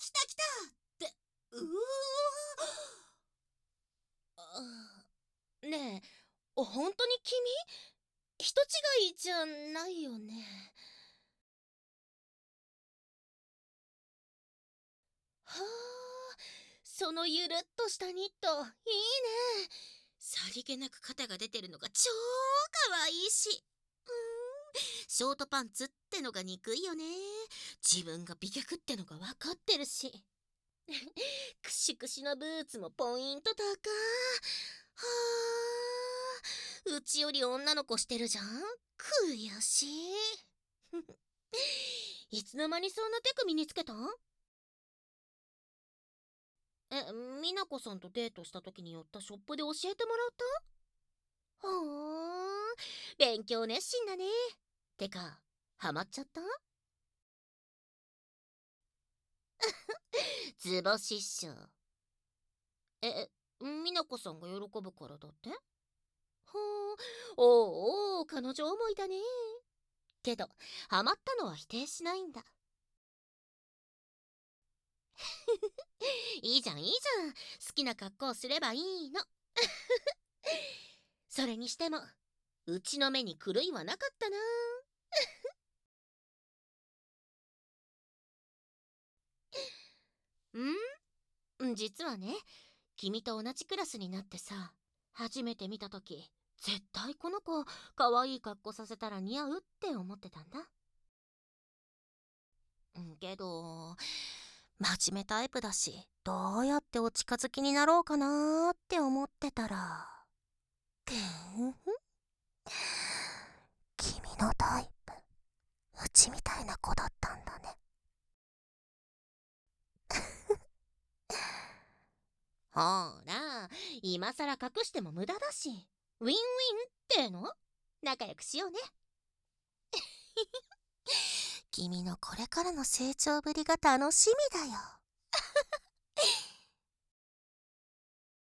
来た来たって、ねえ、本当に君人違いじゃないよね。はあ、そのゆるっとしたニット、いいね。さりげなく肩が出てるのが超かわいいし。ショートパンツってのが憎いよね。自分が美脚ってのが分かってるし。くしくしのブーツもポイント高。はあ、うちより女の子してるじゃん。悔しい。いつの間にそんなテク身につけたん？美奈子さんとデートした時に寄ったショップで教えてもらった？ほーん、勉強熱心だね。てか、ハマっちゃった？図星っしょ。美奈子さんが喜ぶからだって？ほー、おーおー、彼女思いだね。けど、ハマったのは否定しないんだ。いいじゃんいいじゃん。好きな格好をすればいいの。それにしても、うちの目に狂いはなかったな。実はね、君と同じクラスになってさ、初めて見たとき、絶対この子、可愛い格好させたら似合うって思ってたんだ。けど、真面目タイプだし、どうやってお近づきになろうかなーって思ってたら、くん君のタイプ、うちみたいな子だったんだね。ほら、今さら隠しても無駄だし、ウィンウィンっての仲良くしようね。君のこれからの成長ぶりが楽しみだよ。